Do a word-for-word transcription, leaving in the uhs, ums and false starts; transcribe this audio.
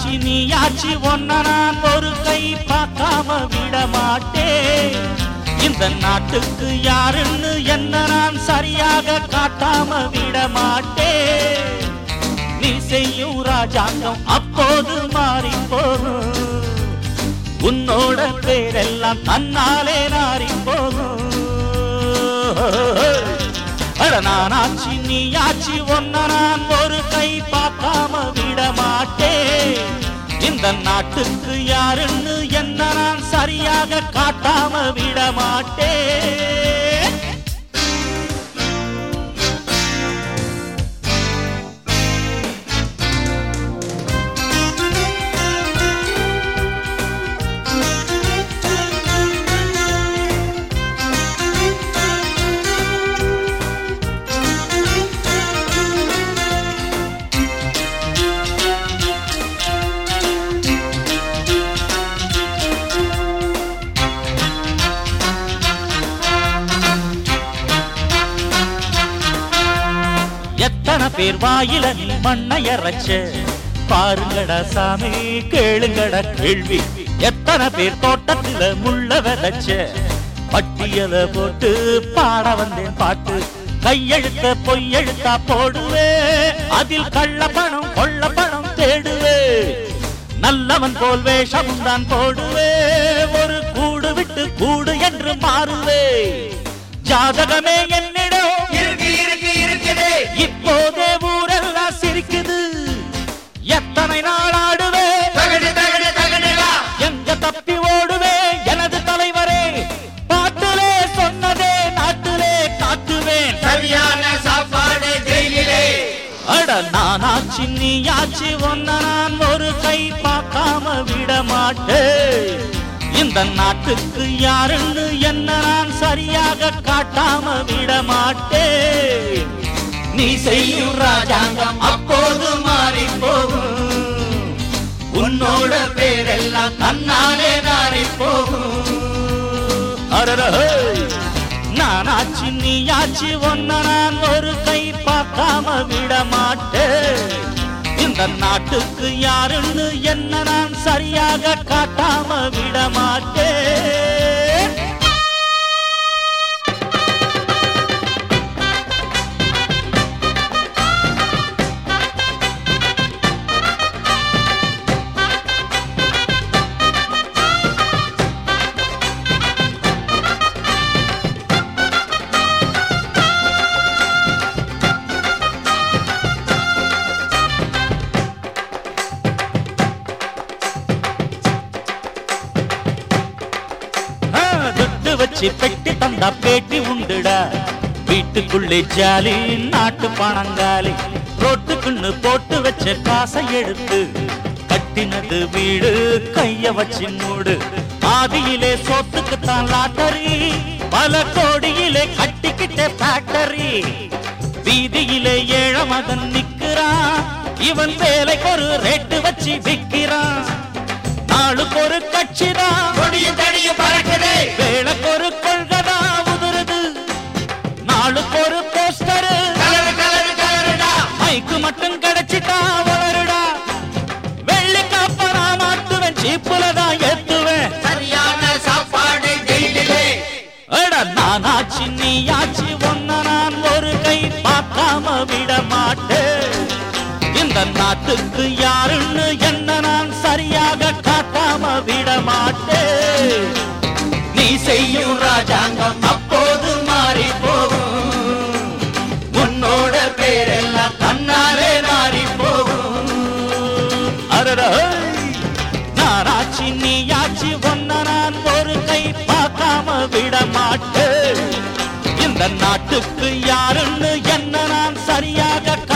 நானாச்சி நீயாச்சி ஒன்ன நான் ஒரு கை பார்க்காம விட மாட்டேன். இந்த நாட்டுக்கு யாருன்னு என்ன நான் சரியாக காட்டாம விட மாட்டேன். நீ செய்யும் ராஜாங்கம் அப்போது மாறி போகும். உன்னோட பேரெல்லாம் தன்னாலே நாரி போகும். நானாச்சி நீயாச்சி ஒன்ன நான் ஒரு கை பார்க்காம விட மாட்டேன். இந்த நாட்டுக்கு யாருன்னு என்ன நான் சரியாக காட்டாம விட மாட்டேன். எத்தனை பேர் வாயில மண்ணைய ரச்ச பாருங்கடா சாமி கேளுங்கட கேள்வி. எத்தனை பேர் தோட்டத்துல முள்ள விதைச்ச பட்டியல போட்டு பாட வந்தேன் பாட்டு. கையெழுத்த பொய்யெழுத்தா போடுவே அதில் கள்ள பணம் கொள்ள பணம் தேடுவே. நல்லவன் போல் வேஷம் தான் போடுவே ஒரு கூடு விட்டு கூடு என்று மாறுவே. ஜாதகமே என்னிடம் இப்போதே ஊரெல்லாம் சிரிக்குது. எத்தனை நாள் ஆடுவே எங்க தப்பி ஓடுவே எனது தலைவரே. பாட்டிலே சொன்னதே நாட்டிலே காட்டுவேன். சரியான சாப்பாடு ஜெயிலே. அட நானாச்சி நீயாச்சி ஒன்ன நான் ஒரு கை பார்க்காம விட மாட்டேன். இந்த நாட்டுக்கு யாருன்னு என்ன நான் சரியாக காட்டாம விட மாட்டேன். நீ செய்யும் ராஜாங்கம் அப்போது மாறி போகும். உன்னோட பேரெல்லாம் தன்னாலே நாரி போகும். நானாச்சி நீயாச்சி ஒன்ன நான் ஒரு கை பார்க்காம விட மாட்டேன். இந்த நாட்டுக்கு யாருன்னு என்ன நான் சரியாக காட்டாம விட மாட்டேன். வச்சு பெட்டி தந்தா பேட்டி உண்டுடா. வீட்டுக்குள்ளே ஜாலி நாட்டு பணங்காலி. ரோட்டுக்குன்னு போட்டு வச்ச காசை எடுத்து கட்டினது வீடு கைய வச்சு மூடு. ஆதியிலே சோத்துக்குத்தான் லாட்டரி பல கோடியிலே கட்டிக்கிட்ட ஃபேக்டரி. வீதியிலே ஏழ மகன் நிக்கிறான் இவன் வேலைக்கு ஒரு ரேட்டு வச்சு விற்கிறான். நாளுக்கு ஒரு கட்சிதான் பறக்குது. வேலைக்கு ஒரு கொள்கைதான் உதுருது. நாளுக்கு ஒரு போஸ்டர் மைக்கு மட்டும் கிடைச்சிட்டா வளருடா. வெள்ளி காப்பனா மாட்டுவேன் சீப்புலதான் ஏத்துவேன். சரியான சாப்பாடு ஜெயிலே. அட நானாச்சி நீயாச்சி ஒன்ன நான் ஒரு கை பார்க்காம விட மாட்டேன். இந்த நாட்டுக்கு யாருன்னு என்ன நான் சரியாக காட்டாம விட மாட்டேன். நீ செய்யும் ராஜாங்கம் அப்போது மாறி போகும். உன்னோட பேரெல்லாம் தன்னாலே நாரி போகும். நானாச்சி நீயாச்சி ஒன்ன நான் ஒரு கை பார்க்காம விட மாட்டேன். இந்த நாட்டுக்கு யாருன்னு என்ன நான் சரியாக